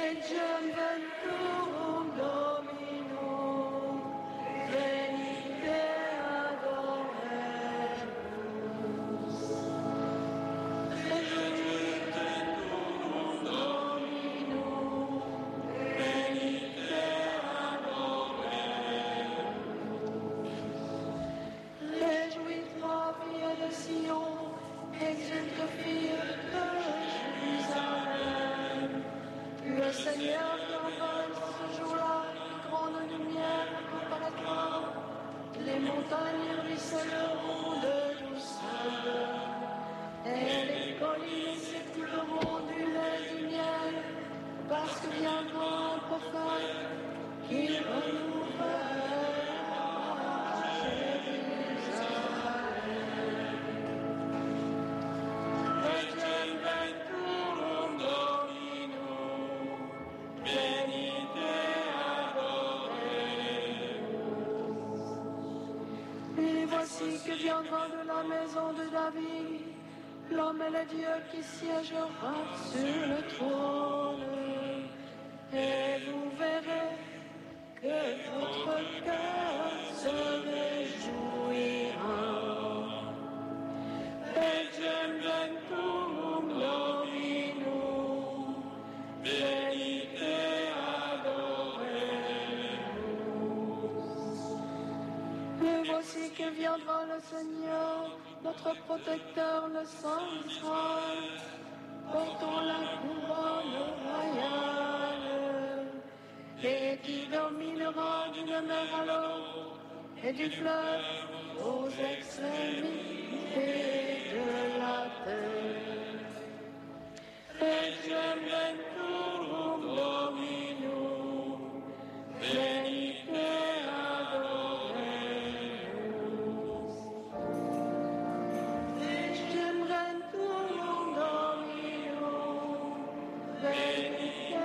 Ecce venturum Dominum, venite adoremus. Ecce venturum Dominum, venite adoremus. Réjouis-toi, fille de Sion, exulte, fille de Jérusalem. Le Seigneur t'envole ce jour-là, une grande lumière apparaîtra. Les montagnes ruisselleront de douceur, et les collines s'écouleront du lait du miel, parce que viendra un prophète qui renouvellera Jérusalem. Ecce venturum Dominum, venite adoremus. Et voici que viendra de la maison de David l'homme et le Dieu qui siégera sur le trône. Et vous verrez que votre cœur se réjouira. Ecce venturum Dominum, venite adoremus. Et voici que viendra le Seigneur, notre protecteur, le Saint d'Israël, portant la couronne royale, et qui dominera d'une mer à l'autre, et du fleuve aux extrémités de la terre. Ecce venturum Dominum, venite adoremus. Ecce venturum Dominum, venite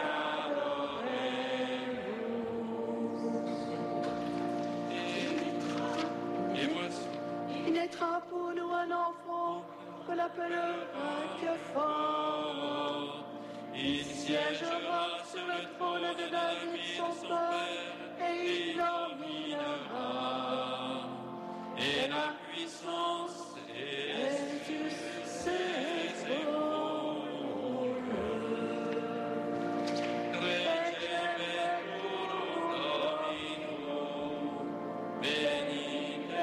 adoremus. Il naîtra pour nous un enfant, que l'appellera Dieu fort. Il siégera sur le trône de David son père, et il dominera. Et la puissance est sur ses épaules. Ecce venturum Dominum, venite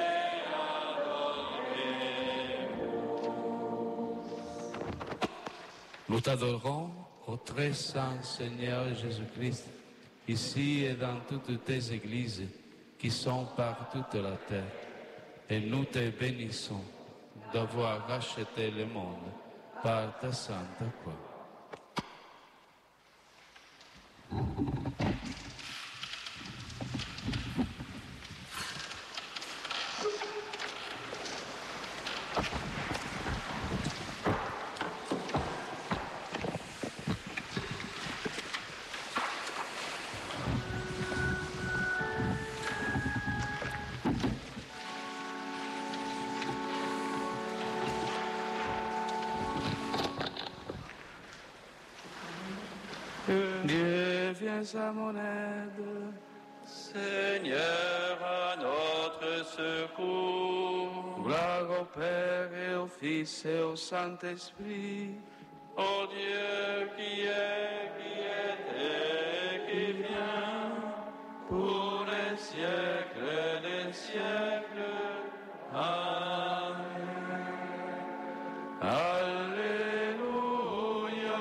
adoremus. Nous t'adorons, ô très saint Seigneur Jésus-Christ, ici et dans toutes tes églises qui sont par toute la terre. Et nous te bénissons d'avoir racheté le monde par ta sainte croix. Dieu, viens à mon aide. Seigneur, à notre secours. Gloire au Père et au Fils et au Saint-Esprit. Ô Dieu qui est, qui était, qui vient, pour les siècles des siècles. Amen. Alléluia.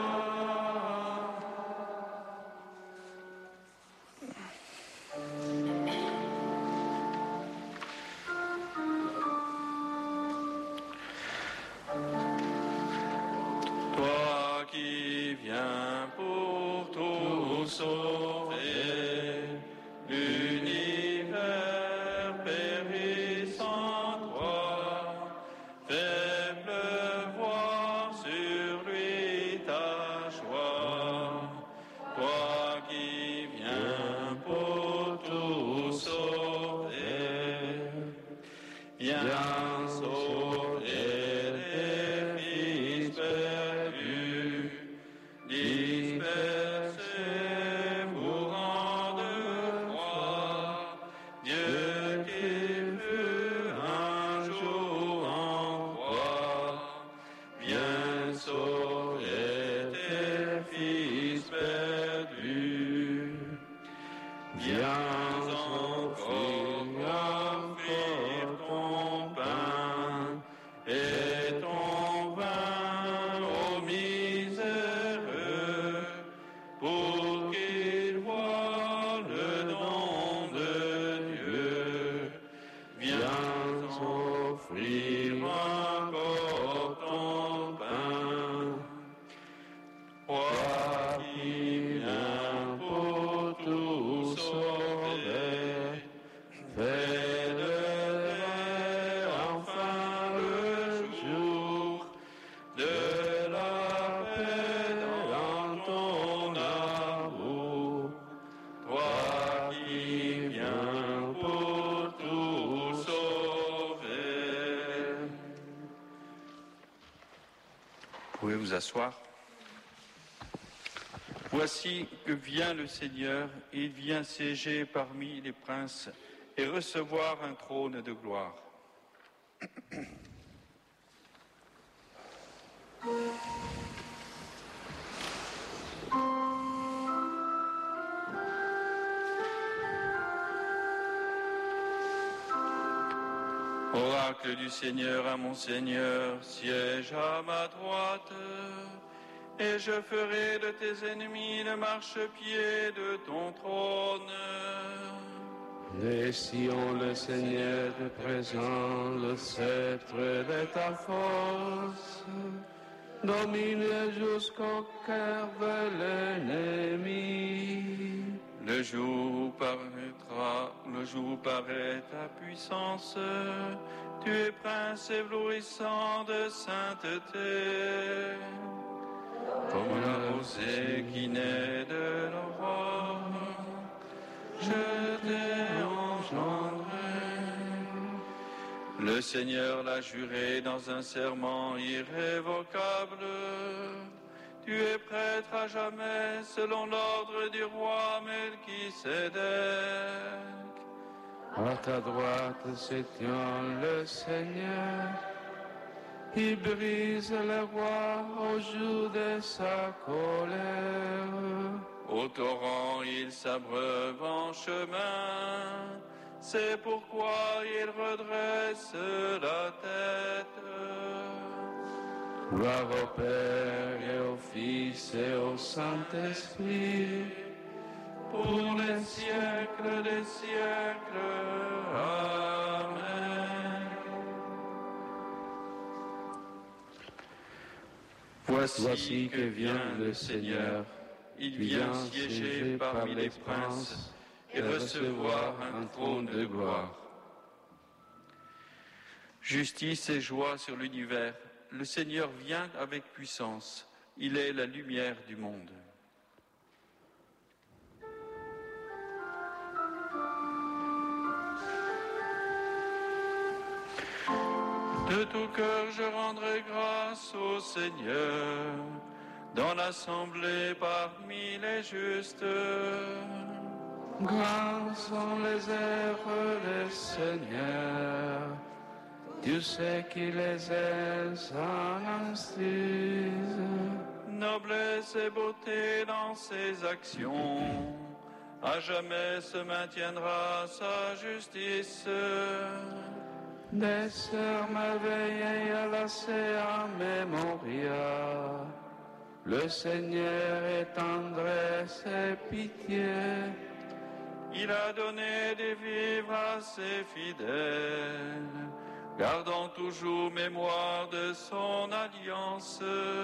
Toi qui viens pour tout sauver, l'univers périssant, toi pouvez vous asseoir. Voici que vient le Seigneur, il vient siéger parmi les princes et recevoir un trône de gloire. Oracle du Seigneur à mon Seigneur, siège à ma droite, et je ferai de tes ennemis le marchepied de ton trône. Et Sion, le Seigneur te présente le sceptre de ta force, domine jusqu'au cœur de l'ennemi. Le jour où paraît ta puissance, tu es prince éblouissant de sainteté. Comme la rosée qui naît de l'aurore, je t'ai engendré. Le Seigneur l'a juré dans un serment irrévocable. Tu es prêtre à jamais selon l'ordre du roi Melchisédek. À ta droite se tient le Seigneur, il brise le roi au jour de sa colère. Au torrent il s'abreuve en chemin, c'est pourquoi il redresse la tête. Gloire au Père et au Fils et au Saint-Esprit, pour les siècles des siècles. Amen. Voici que vient le Seigneur, il vient siéger parmi les princes et recevoir un trône de gloire. Justice et joie sur l'univers, le Seigneur vient avec puissance, il est la lumière du monde. De tout cœur je rendrai grâce au Seigneur, dans l'assemblée parmi les justes. grands sont les œuvres du Seigneur, Dieu sait qui les aime sans astuce. Noblesse et beauté dans ses actions, à jamais se maintiendra sa justice. Des sœurs merveilleuses à la en mémoria, le Seigneur est tendresse et pitié. Il a donné des vivres à ses fidèles, gardant toujours mémoire de son alliance.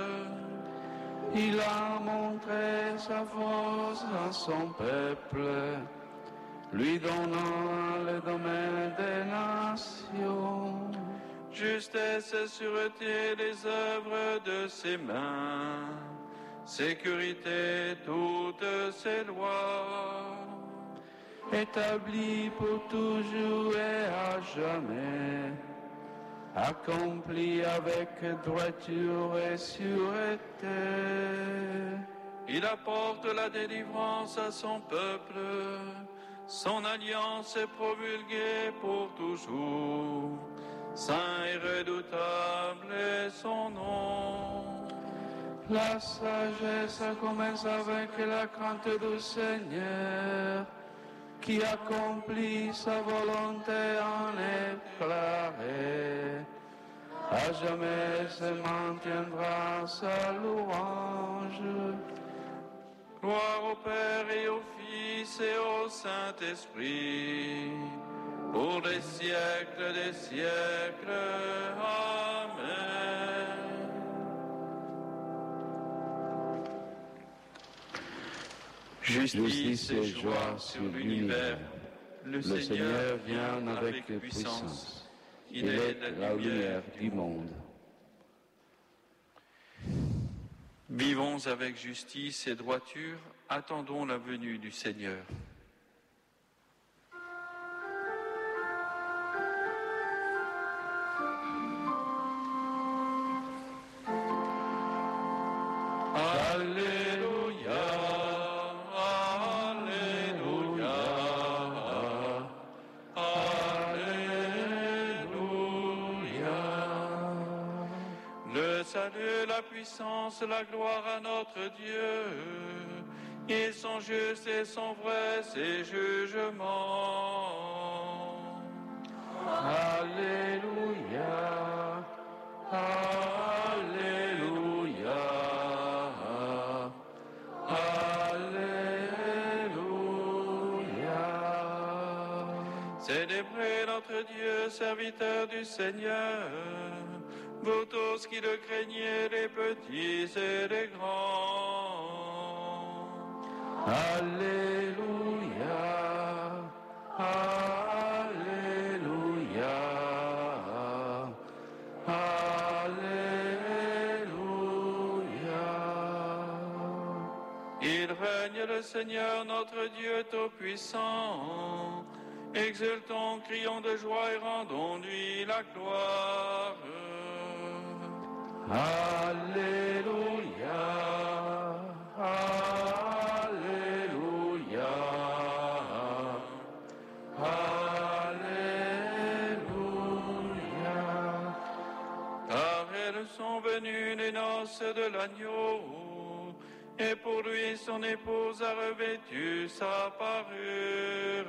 Il a montré sa force à son peuple, lui donnant le domaine des nations. Justesse et sûreté les œuvres de ses mains, sécurité toutes ses lois. Établi pour toujours et à jamais, accompli avec droiture et sûreté. Il apporte la délivrance à son peuple, son alliance est promulguée pour toujours. Saint et redoutable est son nom. La sagesse commence avec la crainte du Seigneur, qui accomplit sa volonté en éclairé. À jamais se maintiendra sa louange. Gloire au Père et au Fils et au Saint-Esprit, pour les siècles des siècles. Amen. Justice et joie sur l'univers, le Seigneur vient avec puissance. Il est la lumière du monde. Vivons avec justice et droiture, attendons la venue du Seigneur. la puissance, la gloire à notre Dieu. Ils sont justes et sont vrais ces jugements. Alléluia, Alléluia, Alléluia. Célébrez notre Dieu, serviteur du Seigneur, vous tous qui le craignez, les petits et les grands. Alléluia, Alléluia, Alléluia. Il règne le Seigneur, notre Dieu Tout-Puissant. Exultons, crions de joie et rendons-lui la gloire. Alléluia, Alléluia, Alléluia. Car elles sont venues les noces de l'agneau, et pour lui son épouse a revêtu sa parure.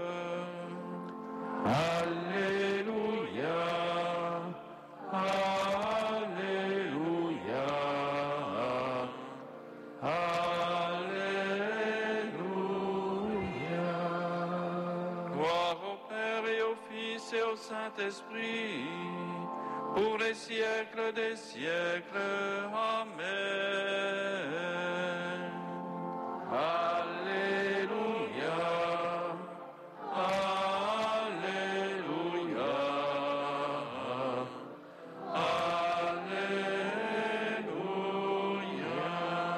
Alléluia, Alléluia, Alléluia. Gloire au Père et au Fils et au Saint-Esprit, pour les siècles des siècles. Amen. Alléluia, Alléluia, Alléluia.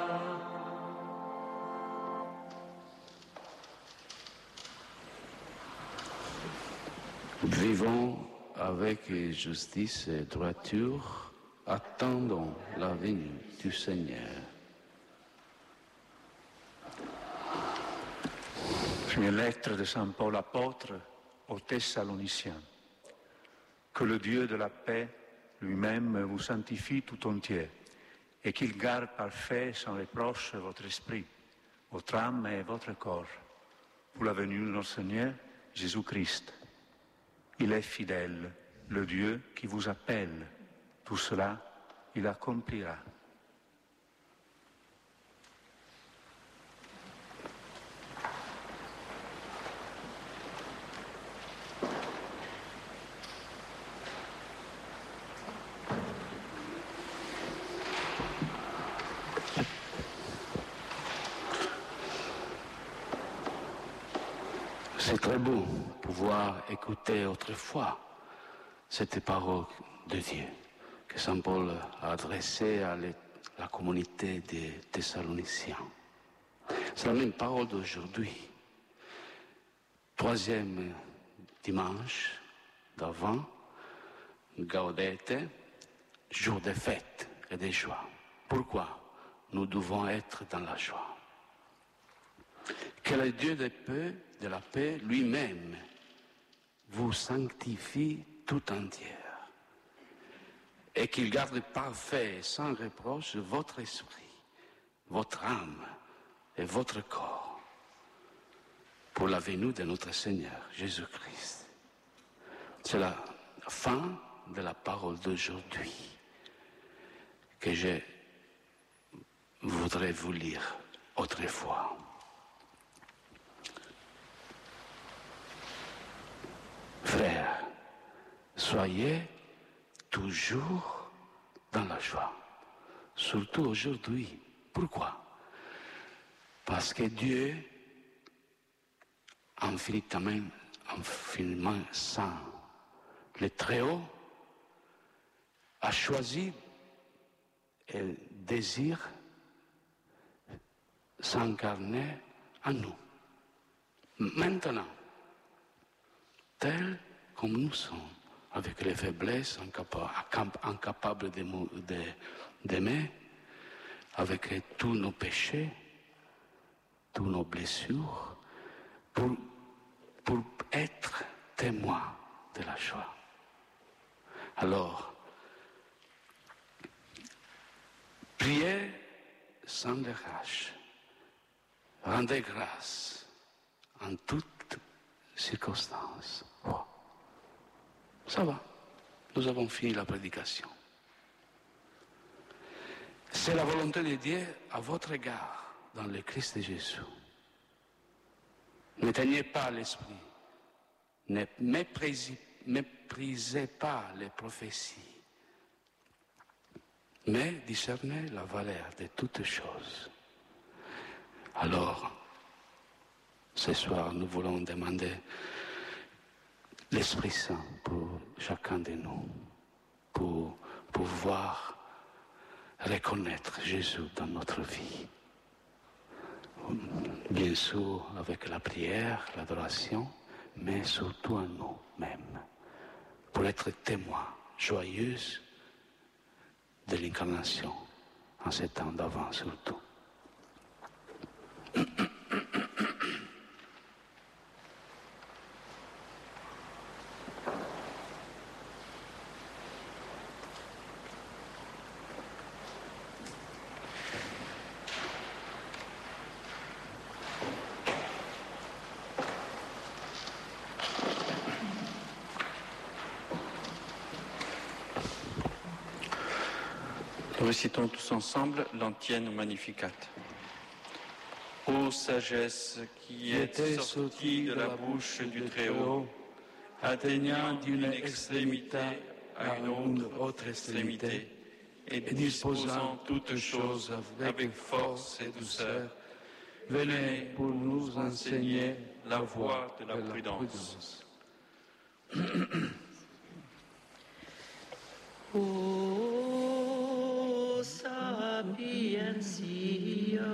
Vivons avec justice et droiture, attendons la venue du Seigneur. Première lettre de Saint Paul apôtre aux Thessaloniciens. Que le Dieu de la paix lui-même vous sanctifie tout entier et qu'il garde parfait sans reproche votre esprit, votre âme et votre corps pour la venue de notre Seigneur Jésus-Christ. Il est fidèle, le Dieu qui vous appelle. Tout cela, il accomplira. C'est très beau pouvoir écouter autrefois cette parole de Dieu que Saint Paul a adressée à la communauté des Thessaloniciens. C'est la même parole d'aujourd'hui. Troisième dimanche d'avant, Gaudete, jour de fête et de joie. Pourquoi nous devons être dans la joie? Que le Dieu de la paix lui-même vous sanctifie tout entière et qu'il garde parfait et sans reproche votre esprit, votre âme et votre corps pour la venue de notre Seigneur Jésus-Christ. C'est la fin de la parole d'aujourd'hui que je voudrais vous lire autrefois. Frères, soyez toujours dans la joie, surtout aujourd'hui. Pourquoi? Parce que Dieu, infiniment saint, le Très-Haut, a choisi et désire s'incarner en nous. Maintenant, tels comme nous sommes, avec les faiblesses, incapables d'aimer, avec tous nos péchés, toutes nos blessures, pour être témoins de la joie. Alors, courage. Rendez grâce en toutes circonstances. Oh. Ça va, nous avons fini la prédication. C'est la volonté de Dieu à votre égard dans le Christ de Jésus. N'éteignez pas l'esprit, ne méprisez pas les prophéties, mais discernez la valeur de toutes choses. Alors, ce soir, nous voulons demander l'Esprit Saint pour chacun de nous, pour pouvoir reconnaître Jésus dans notre vie. Bien sûr, avec la prière, l'adoration, mais surtout en nous-mêmes, pour être témoins joyeux de l'incarnation, en ces temps d'avant surtout. Récitons tous ensemble l'antienne Magnificat. Ô sagesse qui est sortie de la bouche du Très-Haut, atteignant d'une extrémité à une autre extrémité, et disposant toutes choses avec force et douceur, venez pour nous enseigner la voie de la prudence. Sapientia,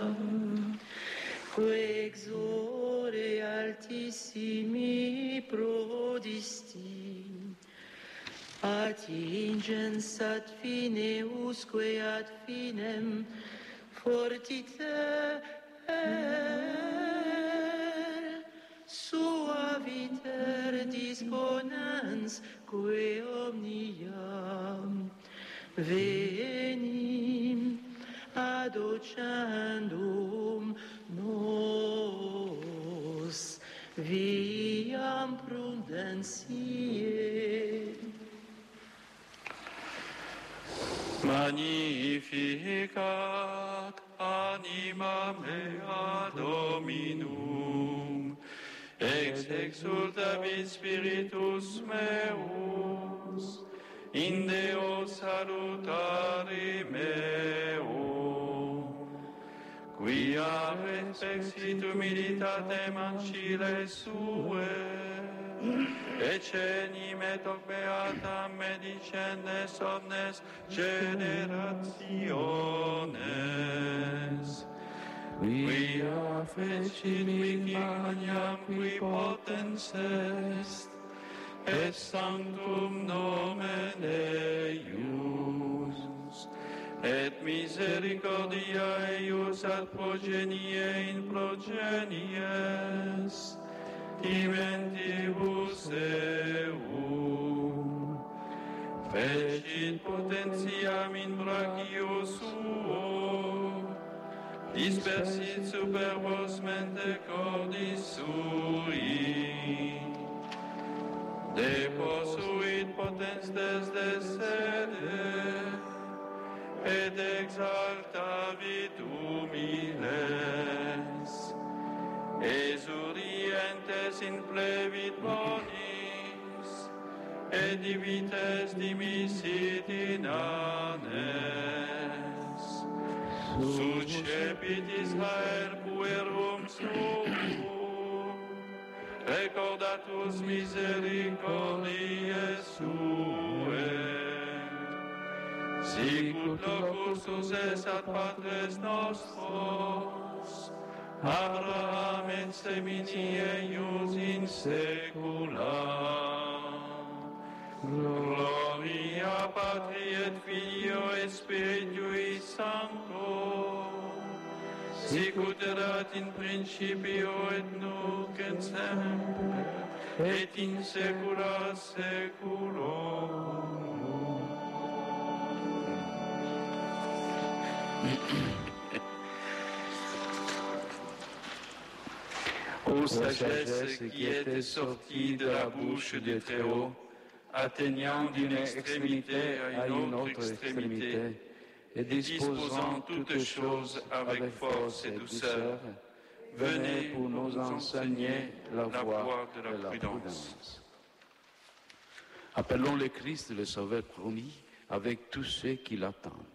que exore altissimi prodisti, attingens ad fineusque ad finem fortiter, suaviter disponens que omniam venim adocendum nos viam prudentiae. Magnificat anima mea Dominum, ex exultavit spiritus meus, in Deo salutare meo, quia respexit humilitatem ancile sue, eccenim et hoc beatam medicendes omnes generationes, quia fecit mihi magnam qui potens est, et sanctum nomen eius, et misericordia eius ad progenie in progenies, diventibus eum, fecit potentiam in brachio suo, dispersit super vos mente cordis sui, deposuit potens desde sede, et exaltavit humiles, exurientes in plevit bonis, et divites dimisit in anes. Sucepit Israel puerum suum, recordatus misericordiae suae, sicut locus es ad patres nostros, Abraham et semini eius in saecula. Gloria Patri et Filio et Spiritui Sancto, sicut erat in principio et nunc et semper, et in saecula saeculorum. Ô sagesse qui était sortie de la bouche du Très-Haut, atteignant d'une extrémité à une autre extrémité, et disposant toutes choses avec force et douceur, venez pour nous enseigner la voie de la prudence. Appelons le Christ, le Sauveur promis, avec tous ceux qui l'attendent.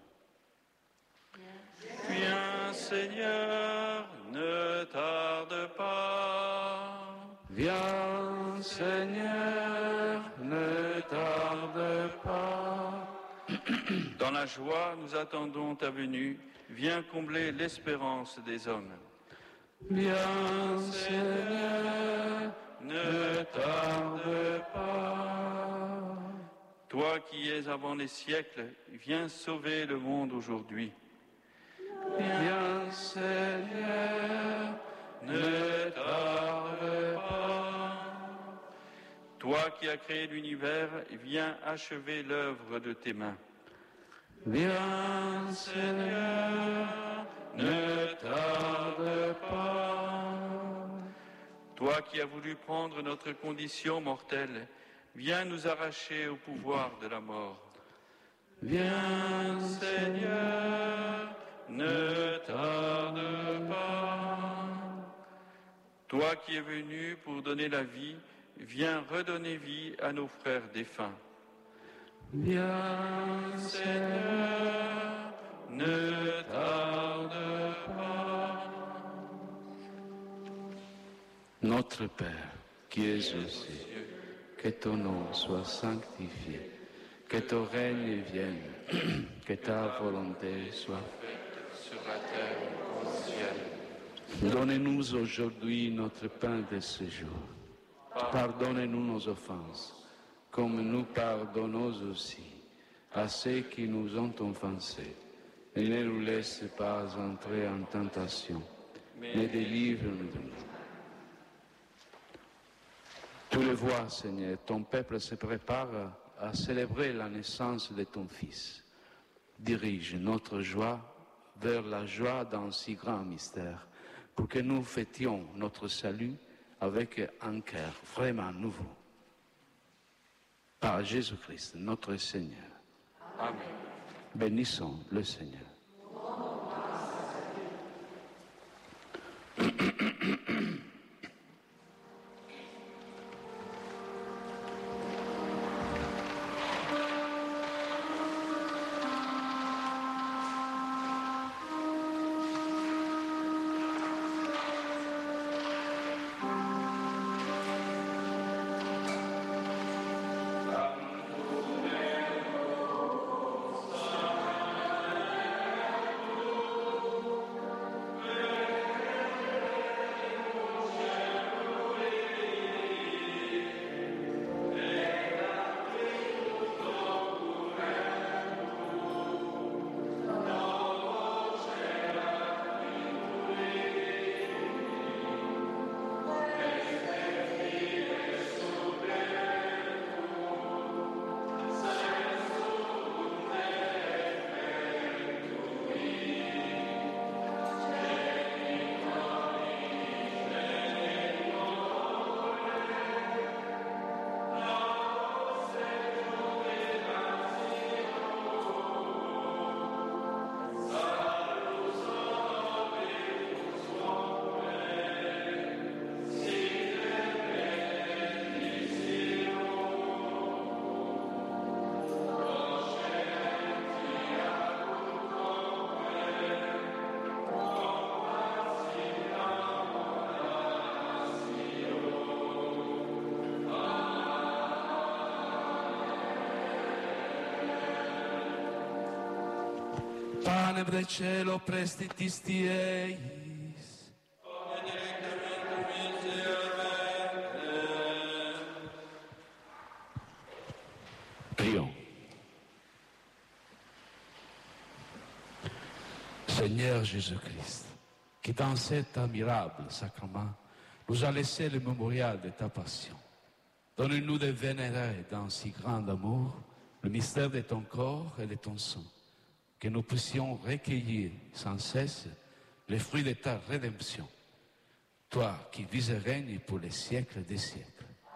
Viens, Seigneur, ne tarde pas. Viens, Seigneur, ne tarde pas. Dans la joie, nous attendons ta venue. Viens combler l'espérance des hommes. Viens, Seigneur, ne tarde pas. Toi qui es avant les siècles, viens sauver le monde aujourd'hui. Viens, Seigneur, ne tarde pas. Toi qui as créé l'univers, viens achever l'œuvre de tes mains. Viens, Seigneur, ne tarde pas. Toi qui as voulu prendre notre condition mortelle, viens nous arracher au pouvoir de la mort. Viens, Seigneur, ne tarde pas. Toi qui es venu pour donner la vie, viens redonner vie à nos frères défunts. Viens, Seigneur, ne tarde pas. Notre Père, qui es aux cieux, que ton nom soit sanctifié, que ton règne vienne, que ta volonté soit faite Sur la terre comme au ciel. Donne-nous aujourd'hui notre pain de ce jour. Pardonne-nous nos offenses, comme nous pardonnons aussi à ceux qui nous ont offensés. Et ne nous laisse pas entrer en tentation, mais délivre-nous de nous. Tu le vois, Seigneur, ton peuple se prépare à célébrer la naissance de ton Fils. Dirige notre joie vers la joie d'un si grand mystère, pour que nous fêtions notre salut avec un cœur vraiment nouveau. Par Jésus-Christ, notre Seigneur. Amen. Bénissons le Seigneur. Pane del cielo, prestitisti eis. Prions. Seigneur Jésus-Christ, qui dans cet admirable sacrement nous a laissé le mémorial de ta passion, donne-nous de vénérer dans si grand amour le mystère de ton corps et de ton sang, que nous puissions recueillir sans cesse les fruits de ta rédemption. toi qui vis et règnes pour les siècles des siècles.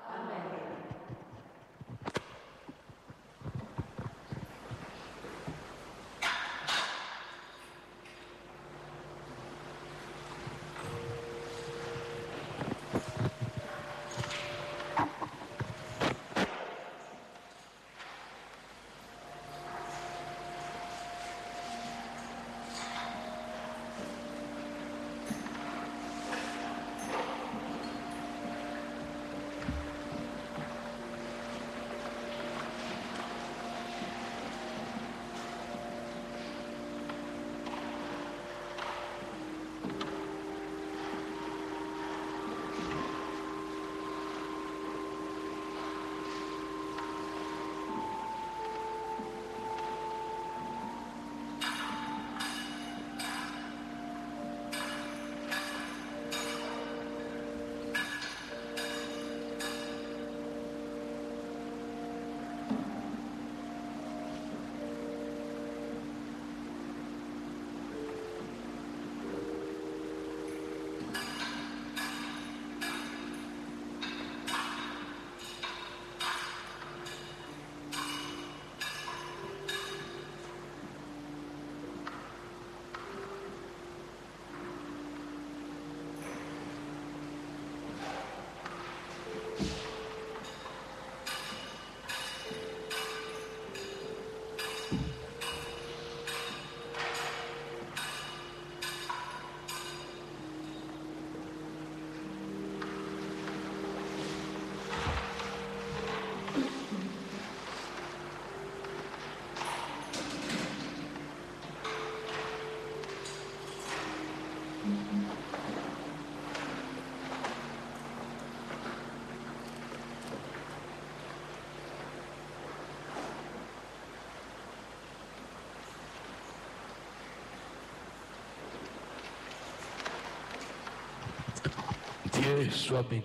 Dieu soit béni.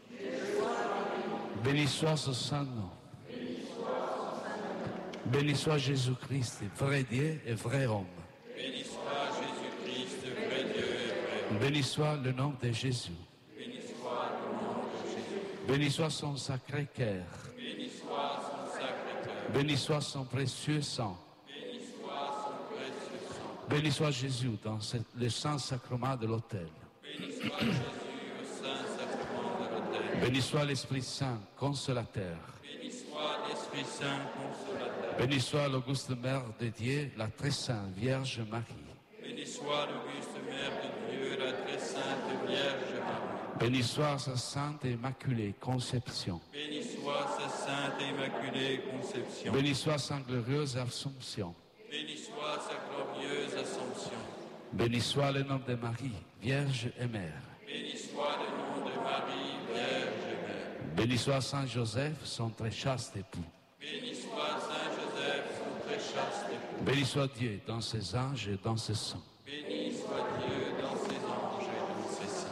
Béni soit son saint nom. Béni soit Jésus-Christ, vrai Dieu et vrai homme. Béni soit Jésus-Christ, vrai Dieu et vrai homme. Béni soit le nom de Jésus. Béni soit le nom de Jésus. Béni soit son sacré cœur. Béni soit son sacré cœur. Béni soit son précieux sang. Béni soit son précieux sang. Béni soit Jésus dans le saint sacrement de l'autel. Béni soit Jésus au saint sacrement de l'autel. Béni soit l'Esprit Saint, consolateur. Béni soit l'Esprit Saint consolateur. Béni soit l'auguste Mère de Dieu, la très sainte Vierge Marie. Béni soit l'auguste Mère de Dieu, la très sainte Vierge Marie. Béni soit sa sainte et immaculée conception. Béni soit sa sainte et immaculée conception. Béni soit sa glorieuse Assomption. Béni soit sa glorieuse Assomption. Béni soit le nom de Marie, Vierge et Mère. Béni soit le nom de Marie, Vierge et Mère. Béni soit Saint Joseph, son très chaste époux. Béni soit Saint Joseph, son très chaste époux. Béni soit Dieu dans ses anges et dans ses saints. Béni soit Dieu dans ses anges et dans ses saints.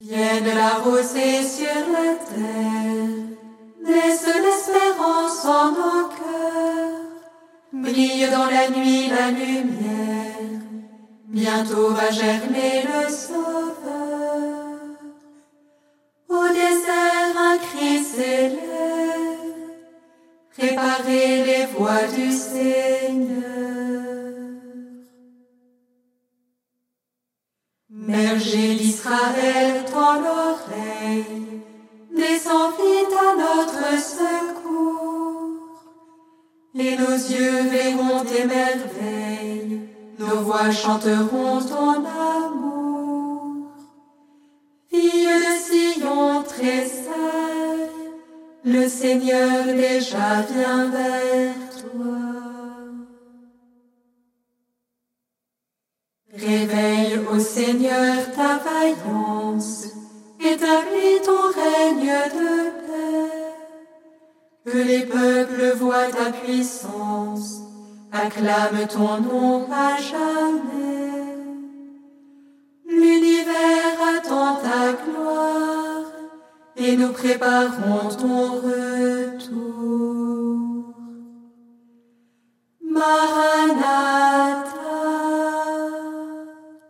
Vienne la rosée sur la terre, naisse l'espérance en nos cœurs, brille dans la nuit la lumière, bientôt va germer le Sauveur. Au désert un cri s'élève, préparez les voies du Seigneur. Berger d'Israël, tends l'oreille, descends vite à notre secours, et nos yeux verront tes merveilles, nos voix chanteront ton amour. Fille de Sion, tressaille, le Seigneur déjà vient vers toi. Réveille, ô Seigneur, ta vaillance, établis ton règne de paix. Que les peuples voient ta puissance, acclament ton nom à jamais. L'univers attend ta gloire, et nous préparons ton retour. Maranatha.